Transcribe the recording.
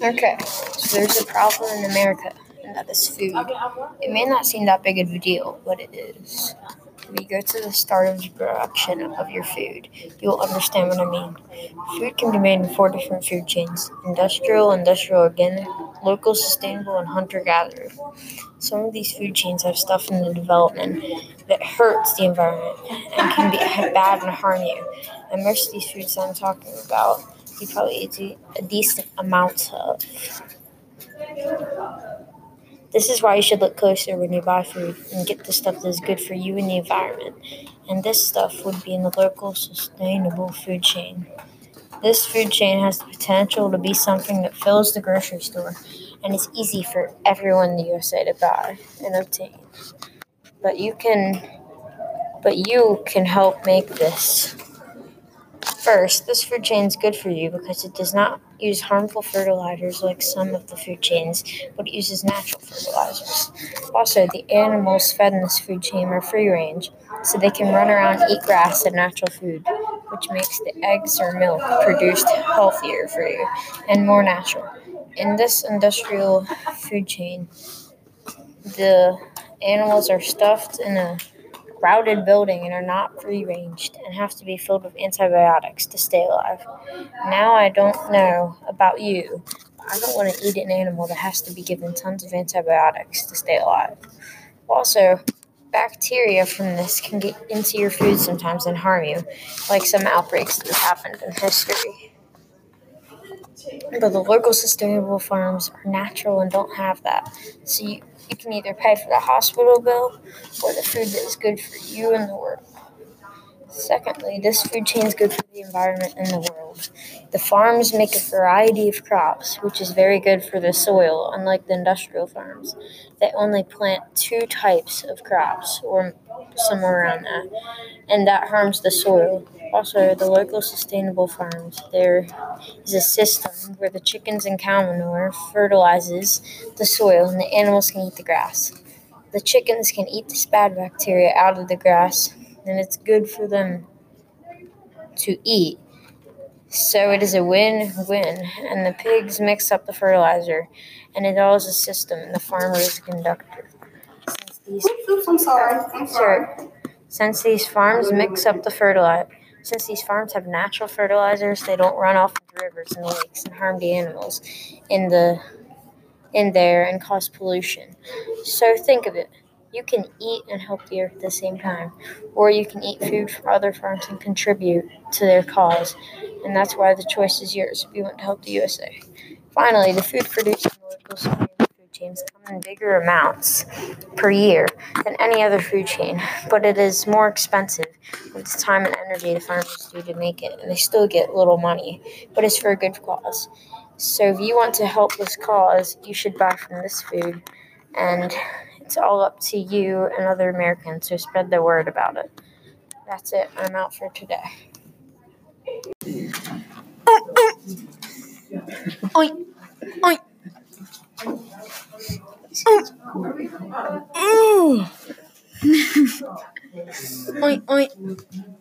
Okay, so there's a problem in America, and that is food. It may not seem that big of a deal, but it is. When you go to the start of the production of your food, you'll understand what I mean. Food can be made in 4 different food chains: industrial organic, local, sustainable, and hunter gatherer. Some of these food chains have stuff in the development that hurts the environment and can be bad and harm you. And most of these foods that I'm talking about, you probably eat a decent amount of. This is why you should look closer when you buy food and get the stuff that is good for you and the environment. And this stuff would be in the local sustainable food chain. This food chain has the potential to be something that fills the grocery store and is easy for everyone in the USA to buy and obtain. But you can help make this. First, this food chain is good for you because it does not use harmful fertilizers like some of the food chains, but it uses natural fertilizers. Also, the animals fed in this food chain are free range, so they can run around and eat grass and natural food, which makes the eggs or milk produced healthier for you and more natural. In this industrial food chain, the animals are stuffed in a crowded building and are not free ranged and have to be filled with antibiotics to stay alive. Now, I don't know about you, but I don't want to eat an animal that has to be given tons of antibiotics to stay alive. Also, bacteria from this can get into your food sometimes and harm you, like some outbreaks that have happened in history. But the local sustainable farms are natural and don't have that. So you can either pay for the hospital bill or the food that is good for you and the world. Secondly, this food chain is good for the environment and the world. The farms make a variety of crops, which is very good for the soil, unlike the industrial farms. They only plant 2 types of crops, or somewhere around that, and that harms the soil. Also, the local sustainable farms, there is a system where the chickens and cow manure fertilizes the soil and the animals can eat the grass. The chickens can eat this bad bacteria out of the grass, and it's good for them to eat. So it is a win-win, and the pigs mix up the fertilizer, and it all is a system, and the farmer is a conductor. Since these farms mix up the fertilizer, since these farms have natural fertilizers, they don't run off into rivers and lakes and harm the animals in there and cause pollution. So think of it. You can eat and help the earth at the same time, or you can eat food from other farms and contribute to their cause, and that's why the choice is yours if you want to help the USA. Finally, the food produced in the local sustainable food chains come in bigger amounts per year than any other food chain, but it is more expensive with the time and energy the farmers do to make it, and they still get little money, but it's for a good cause. So if you want to help this cause, you should buy from this food, and it's all up to you and other Americans, so spread the word about it. That's it. I'm out for today. Oink, oink. Oink, oink.